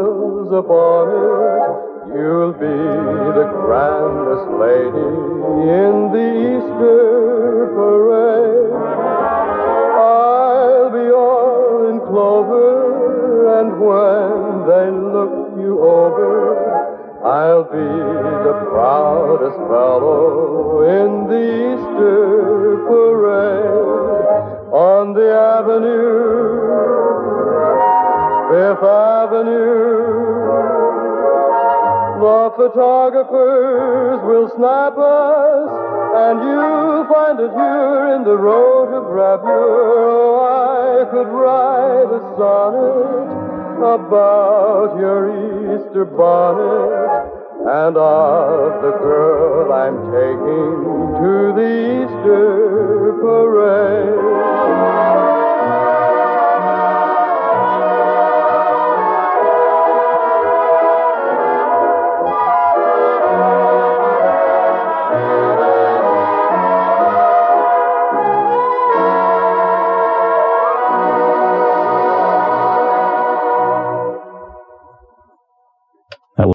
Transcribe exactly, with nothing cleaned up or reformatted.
smiles upon it, you'll be the grandest lady in the Easter parade. I'll be all in clover, and when they look you over, I'll be the proudest fellow in the Easter parade. On the avenue, Fifth Avenue, the photographers will snap us, and you'll find us here in the row to grab you. Oh, I could write a sonnet about your Easter bonnet, and of the girl I'm taking to the Easter parade.